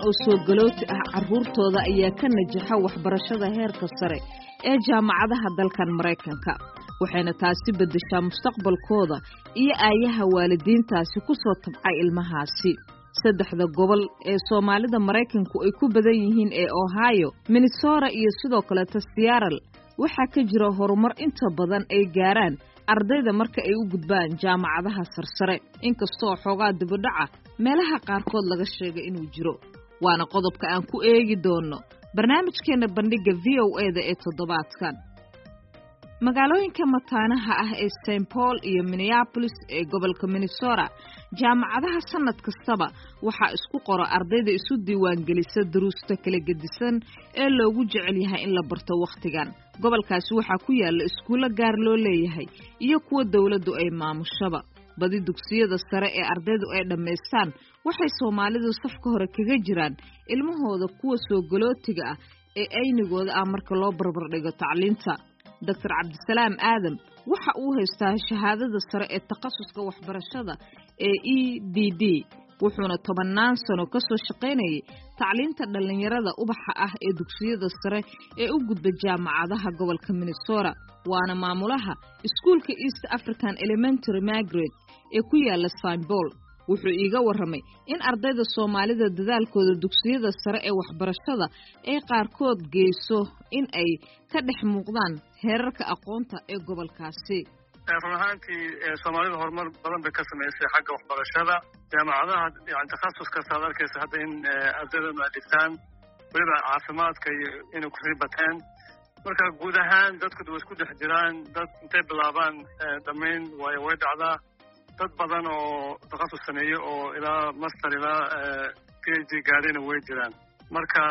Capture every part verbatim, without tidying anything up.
oo soo galooti ah carruurtooda ayaa ka najaxa waxbarashada heerka sare ee jaamacadaha dalkan Mareykanka waxayna taasi bedeshaa mustaqbalkooda iyo aayaha waalidiintaasi ku soo tabcay ilmahaasi saddexda gobol ee Soomaalida Mareykanku ay ku badan yihiin ee Ohio, Minnesota iyo sidoo kale Seattle waxa ka jira horumar inta badan ay gaaraan ardayda marka ay u gudbaan jaamacadaha sarsare inkastoo xoogaa dibadhaca meelaha qaarkood laga sheegay inuu jiro waana qodobka aan ku eegi doono barnaamijkeena bandhiga V O A da ee toddobaadkan magaalooyinka mataanaha ah ee Saint Paul iyo Minneapolis ee gobolka Minnesota jaamacadaha sanad kastaba waxa isku qoro ardayda isu diiwaan gelisa duruusta kala gedisan ee loogu jecel yahay in la barto waqtigan gobolkaasi waxa ku yaala iskuulo gaar loo leeyahay iyo kuwa dawladdu ay maamushaba badi dugsiyada sare ee ardaydu ay dhameystaan waxay Soomaalidu safka hore kaga jiraan ilmahooda kuwa soo galootiga ah ee aynigooda ah marka loo barbar dhigo tacliinta Doctor Cabdisalaam Aadam waxa uu haystaa shahaadada sare ee takhasuska waxbarashada ee E D D wuxuuna tobanaan sano ka soo shaqeynayay tacliinta dhalinyarada ubaxa ah ee dugsiyada sare ee u gudba jaamacadaha gobolka Minnesota waana maamulaha iskuulka East African Elementary Margaret ee ku yaala Saint Paul wuxuu iiga warramay in ardayda Soomaalida dadaalkooda dugsiyada sare ee waxbarashada ay qaarkood geyso in ay ka dhex muuqdaan heerarka aqoonta ee gobolkaasi run ahaantii Soomaalida horumar badan bay ka sameysay xagga waxbarashada jaamacadaha yani takhasuska sadarkiisa hadda in ardayda ay dhigtaan waliba caafimaadka iyo inay ku sii bateen marka guud ahaan dadku way isku dhex jiraan dad intay bilaabaan dhammayn way way dhacdaa dad badan oo takhasus sameeyo oo ilaa master ilaa PhD gaarina way jiraan marka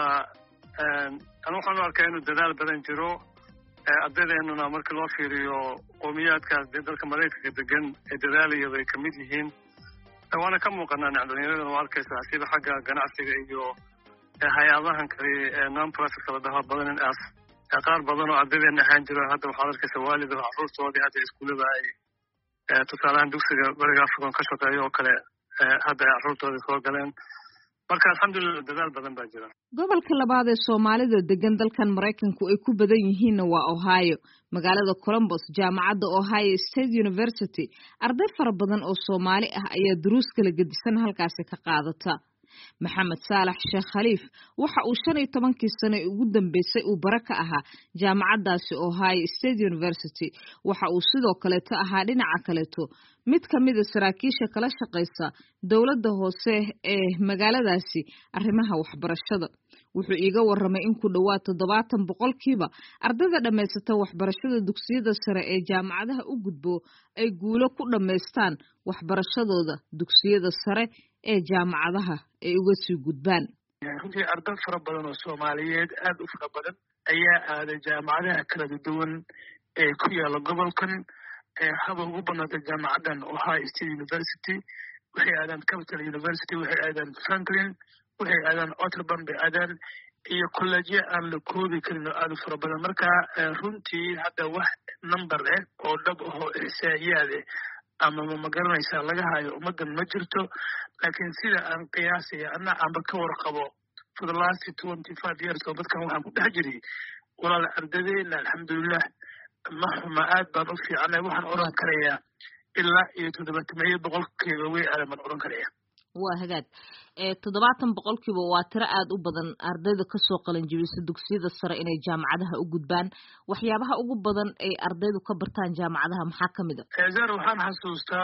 aan waxaan u arkaa inuu dadaal badan jiro ardaydeennuna marka loo fiiriyo qowmiyaadkaas dalka Mareykanka degan ee dadaalaya bay ka mid yihiin waana ka muuqanaa dhalinyarada oo arkaysa sida xagga ganacsiga iyo hay'adahan kale non-profit kala dhaha badan in as qaar badan oo ardaydeena ahaan jira hadda waxaad arkaysa waalid carruurtoodii hadda iskuulada ay tusaalahan dugsiga bariga Afrika ka shaqeeyo oo kale hadda carruurtooda soo galeen marka alxamdulillah dadaal badan baa jira gobolka labaad ee Soomaalida degan dalkan Mareykanku ay ku badan yihiin waa Ohio magaalada Columbus jaamacadda Ohio State University arday fara badan oo Soomaali ah ayaa duruus kala gedisan halkaas ka qaadata Maxamed Saalax Sheekh Khaliif waxa uu shan iyo tobankii sano ugu dambeysay uu baraka ahaa jaamacadaasi Ohio State University waxa uu sidoo kale ta ahaa dhinaca kale to mid kamid ah saraakiisha kala shaqeysa dawladda hoose ee magaaladaasi arrimaha waxbarashada wuxuu iiga warramay in ku dhawaad toddobaatan boqolkiiba ardayda dhameysata waxbarashada dugsiyada sare ee jaamacadaha u gudbo ay guulo ku dhameystaan waxbarashadooda dugsiyada sare ee jaamacadaha ay uga sii gudbaan runtii arday fara badan oo Soomaaliyeed aad u fara badan ayaa aaday jaamacadaha kala duwan ee ku yaala gobolkan ee haba ugu banaatay jaamacadan Ohio State University waxay aadaan Capital University waxay aadaan Franklin waxay aadaan Otterburn bay aadaan iyo college aan la koobi karin oo aad u fara badan marka runtii hadda wax number ah oo dhab ah oo ihsaa'iyaad ama ma garanaysaa laga hayo ummadan ma jirto laakiin sida aan qiyaasaya anna aan ka warqabo for the last twenty-five years oo dadkan waxaan ku dhex jiray walaal ardaydeena alxamdulillah ma xuma aad baan u fiicnay waxaan oran karayaa ilaa iyo toddobaatan boqolkiiba way aadan oran karayaa waa hagaag ee toddobaatan boqolkiiba waa tiro aad u badan ardayda ka soo qalin jabisay dugsiyada sare inay jaamacadaha u gudbaan waxyaabaha ugu badan ay ardaydu ka bartaan jaamacadaha maxaa kamid ah Eezer waxaan xasuustaa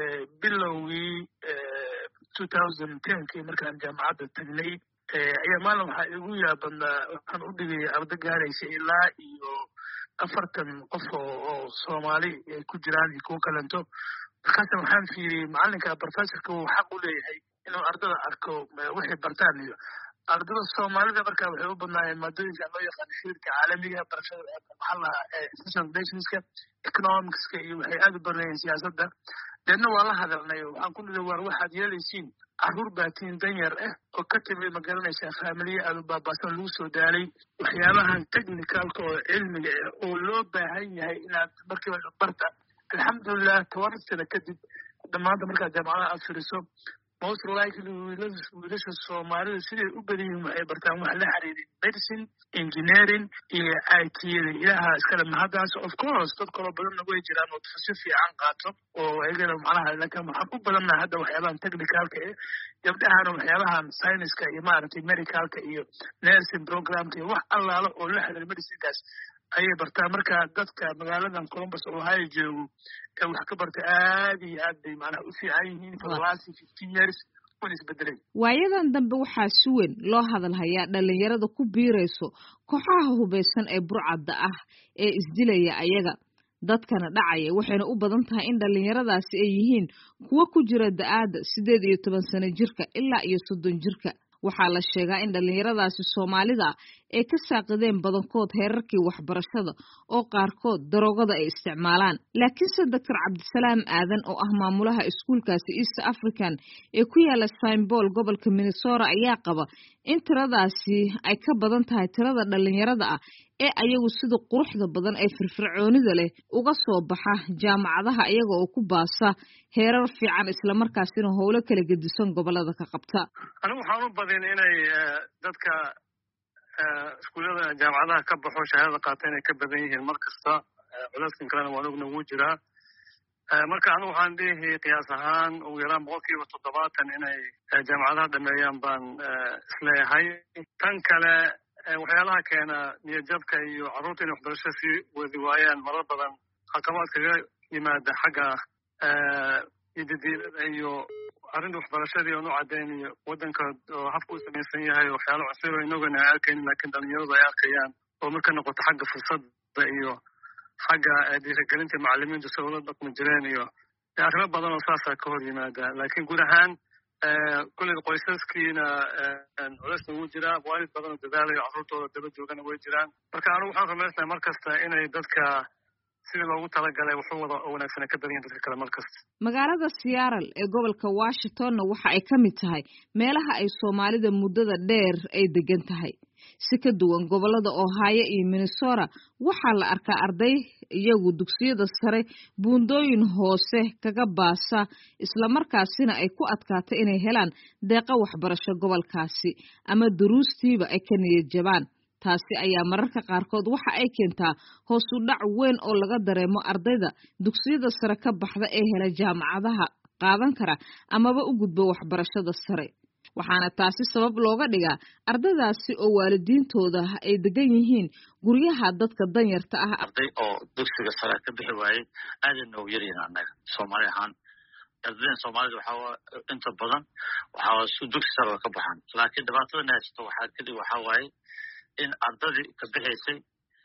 bilowgii two thousand ten kii markaan jaamacadda tagnay ayaa maalin waxaa igu yaabannaa waxaan u dhigay arday gaaraysa ilaa iyo afartan qof oo Soomaali ay ku jiraan iyo kuwa kalento markaas waxaan fiiriyay macalinka professorka uu xaq u leeyahay inuu ardada arko wixii bartaan iyo ardada Soomaalida markaa waxay u badnaayeen maadooyinka loo yaqaan xiriirka caalamiga barashada maxallaha international relationska economicska iyo waxay aad u baranayeen siyaasadda deedna waa la hadalnay waxaan ku nidhi war waxaad yeelaysiin carruur baatiin danyar ah oo ka timid ma garanaysaa faamiliye aad u baabaasan lagu soo daalay waxyaabahan technicalka oo cilmiga ah oo loo baahan yahay inaad markiiba barta alxamdulillah toban sano kadib dhammaanta markaad jaamacadaha aad firiso most likely wiilasha soomaalida siday u badan yihiin waxay bartaan wax la xiriirin medicine engineering iyo I T-da ilaha iskale mahadaas of course dad kaloo badanna way jiraan oo si fiican qaato oo ayagana macnaha laakiin waxaan u badannaha hadda waxyaabahan technicalka eh gabdhahana waxyaabahan science-ka iyo maaragtay medicalka iyo nursing programka iyo wax allaala oo la xiriira medicinekaas ayay bartaan. marka dadka magaaladan Columbus Ohio joogo ee wax ka barta aad iyo aad bay macnaha u fiican yihiin for the last fifteen years wan isbedelay. waayadan dambe waxaa si weyn loo hadal hayaa dhalinyarada ku biirayso kooxaha hubeysan ee burcadda ah ee isdilaya ayaga dadkana dhacaya waxayna u badan tahay in dhalinyaradaasi ay yihiin kuwa ku jira da'aada sideed iyo toban sano jirka ilaa iyo soddon jirka. waxaa la sheegaa in dhalinyaradaasi Soomaalida ay ka saaqideen badankood heerarkii waxbarashada oo qaarkood daroogada ay isticmaalaan. laakiinse Doctor Cabdisalaam Aadan oo ah maamulaha iskuulkaasi East African ee ku yaala Saint Paul gobolka Minnesota ayaa qaba in tiradaasi ay ka badan tahay tirada dhalinyarada ah ee ayagu sida quruxda badan ay firfircoonida leh uga soo baxa jaamacadaha iyaga oo ku baasa heerar fiican isla markaasina howlo kala gedisan gobolada ka qabta. anigu waxaan u badin inay dadka iskuulada jaamacadaha ka baxo shahaadada qaata inay ka badan yihiin markasta culeyskan kalena waan ogna wuu jiraa. marka anigu waxaan dhihi qiyaas ahaan ugu yaraan boqolkiiba toddobaatan inay jaamacadaha dhameeyaan baan isleeyahay. tan kale waxyaalaha keena niyadjabka iyo carruurta inay waxbarasho sii wadi waayaan marar badan caqabad kaga yimaada xagga idadiilada iyo arrinta waxbarashadii oon u cadaynayo waddanka oo habka u samaysan yahay waxyaalo cusub oo inagana aan arkaynin laakiin dhalinyaradu ay arkayaan oo marka noqoto xagga fursadda iyo xagga dhiirigelinta macallimiintu si ula dhaqmi jireen iyo arrimo badan oo saasaa ka hor yimaada. laakiin guud ahaan kulley qoysaskiina culeysna wuu jiraa waalid badan oo dadaalayo carruurtooda daba joogana way jiraan. marka anigu waxaan rumaysnahay mar kasta inay dadka sidii loogu talagalay wuxuu wada oo wanaagsan ka badan yihiin dadka kale markasta. magaalada Seattle ee gobolka Washingtonna waxa ay ka mid tahay meelaha ay Soomaalida muddada dheer ay degan tahay. si ka duwan gobolada Ohio iyo Minnesota waxaa la arkaa arday iyagu dugsiyada sare buundooyin hoose kaga baasa isla markaasina ay ku adkaatay inay helaan deeqa waxbarasho gobolkaasi ama duruustiiba ay ka niyad jabaan. taasi ayaa mararka qaarkood waxa ay keentaa hoos u dhac weyn oo laga dareemo ardayda dugsiyada sare ka baxda ee hela jaamacadaha qaadan kara amaba u gudbo waxbarashada sare. waxaana taasi sabab looga dhigaa ardaydaasi oo waalidiintooda ay degan yihiin guryaha dadka danyarta ah. arday oo dugsiga sare ka bixi waayay aadan noogu yaryihiin annaga Soomaali ahaan. ardayda Soomaalida waxaa inta badan waxaa isku dugsi sare ka baxaan laakiin dhibaatada haysto waxaa kadib waxaa waaye in ardadii ka bixaysay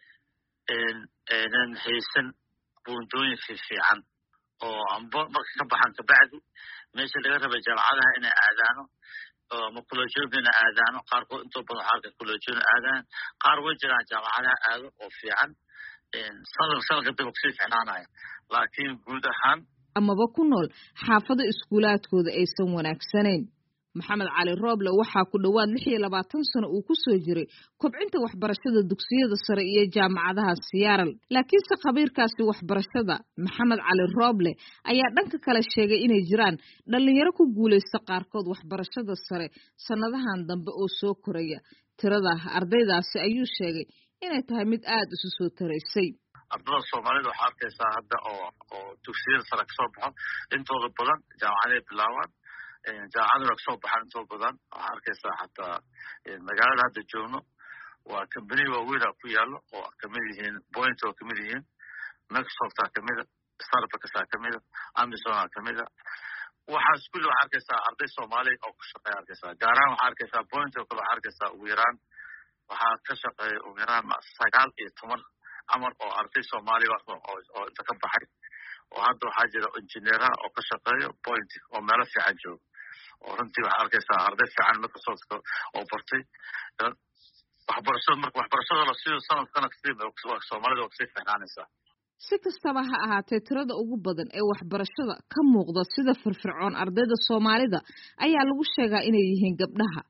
een haysan buundooyin fiican oo amba marka ka baxan ka bacdi meesha laga rabay jaamacadaha inay aadaano oo ma kulajooyina aadaano qaarkood inta badan halka kulajooyina aadaan qaar way jiraan jaamacadaha aado oo fiican een sanad sanadka dib u sii fiicnaanaya laakiin guud ahaan amaba ku nool xaafado iskuulaadkooda aysan wanaagsanayn. Maxamed Cali Rooble waxaa ku dhawaad lix iyo labaatan sano uu ku soo jiray kobcinta waxbarashada dugsiyada sare iyo jaamacadaha Seattle. laakiinse khabiirkaasi waxbarashada Maxamed Cali Rooble ayaa dhanka kale sheegay inay jiraan dhalinyaro ku guuleysta qaarkood waxbarashada sare sanadahan dambe oo soo koraya. tirada ardaydaasi ayuu sheegay inay tahay mid aad isu soo taraysay. ardada Soomaalida waxaa arkaysaa hadda oo oo dugsiyada sare ka soo baxo intooda badan jaamacadeed bilaawaan jaamacadda ka soo baxan intooda badan waxaa arkaysaa xataa magaalada hadda joogno waa company waaweyn ku yaalo oo kamid yihiin Point oo kamid yihiin Microsoft kamid Starbucks kamid Amazon kamid waxaa iskuul waxaa arkaysaa arday Soomaali oo ku shaqeeya arkaysaa gaar ahaan waxaa arkaysaa Point oo kale waxaa arkaysaa ugu yaraan waxaa ka shaqeeya ugu yaraan sagaal iyo toban amar oo arday Soomaali ah oo inta ka baxay oo hadda waxaa jira injineera oo ka shaqeeya Point oo meel fiican jooga oo runtii waxaa arkaysaa arday fiican Microsoft oo bartay waxbarashada marka waxbarashada la siiyo sanadkana kadib Soomaalida oo kasii fiicnaanaysaa. si kastaba ha ahaatee tirada ugu badan ee waxbarashada ka muuqda sida firfircoon ardayda Soomaalida ayaa lagu sheegaa inay yihiin gabdhaha.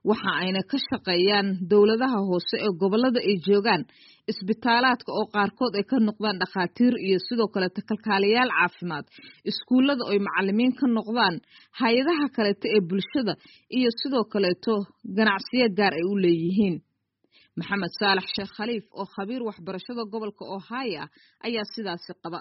waxa ayna ka shaqeeyaan dowladaha hoose ee gobollada ay joogaan isbitaalaadka oo qaarkood ay ka noqdaan dhakhaatiir iyo sidoo kale kalkaaliyaal caafimaad iskuullada oo macallimiin ka noqdaan hay-adaha kaleeto ee bulshada iyo sidoo kaleeto ganacsiyo gaar ay u leeyihiin maxamed saalax sheekh khaliif oo khabiir waxbarashada gobolka Ohio ah ayaa sidaasi qaba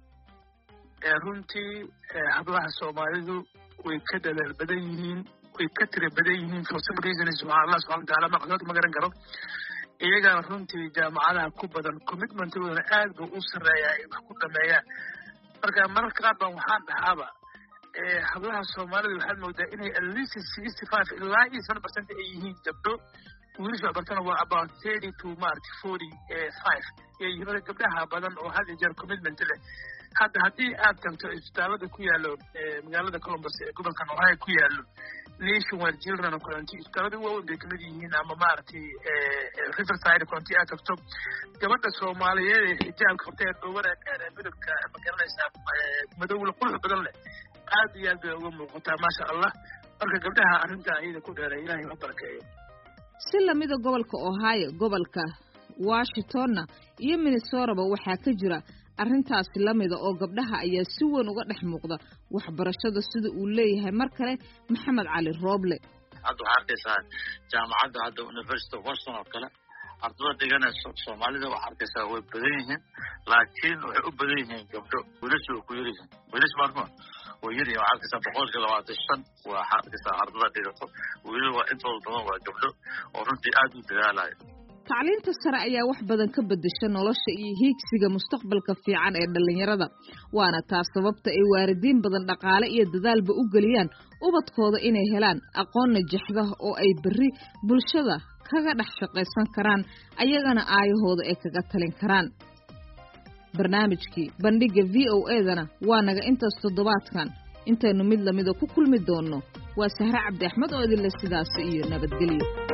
runtii hablaha Soomaalidu way ka dadaal badan yihiin way ka tira badan yihiin for some reasons subxaan Allah subxaanahu wa ta'ala maqsad ma garan karo iyaga runtii jaamacadaha ku badan commitment-ooda aad buu u sareeyaa ay wax ku dhameeyaan marka marka qaar baan waxaan dhahaaba ee hablaha Soomaalidu waxaad moodaa inay at least sixty-five ilaa seventy percent ay yihiin gabdho wiilasha bartana waa about thirty to forty-five ee yihiin gabdhaha badan oo had jeer commitment leh hadda haddii aad tagto isbitaalada ku yaalo magaalada Columbus ee gobolka Ohio ku yaalo nationwide children county isbitaalada waaweyn bay kamid yihiin ama maaragtay Riverside county aad tagto gabadha Soomaaliyeed ee xijaabka qabtay dhowraan ee midabka magaranaysa madow la qurux badan leh aad iyo aad bay uga muuqataa maasha Allah marka gabdhaha arrinta ayada ku dheeray Ilaahay ha barakeeyo si lamida gobolka Ohio gobolka Washington iyo Minnesota waxaa ka jira arrintaasi lamida oo gabdhaha ayaa si weyn uga dhex muuqda waxbarashada sida uu leeyahay mar kale Maxamed Cali Roble hadda waxaa arkaysaa jaamacadda hadda University of Washington oo kale ardayda dhiganaysa Soomaalida waxaa arkaysaa way badan yihiin laakiin waxay u badan yihiin gabdho wiilashu ku yar yihiin wiilashu marka way yar yihiin waxaa arkaysaa boqolkiiba labaatan iyo shan waxaa arkaysaa ardayda dhigato wiilashu waa intooda badan waa gabdho oo runtii aad u dadaalaya tacliinta sare ayaa wax badan ka bedesha nolosha iyo hiigsiga mustaqbalka fiican ee dhalinyarada waana taas sababta ay waalidiin badan dhaqaale iyo dadaalba u geliyaan ubadkooda inay helaan aqoon najaxda oo ay berri bulshada kaga dhex shaqaysan karaan ayagana aayahooda ay kaga talin karaan barnaamijkii bandhiga V O A-dana waa naga intaas toddobaadkan intaynu mid lamida ku kulmi doonno waa Sahra Cabdi Axmed oo idin la sidaas iyo nabadgelyo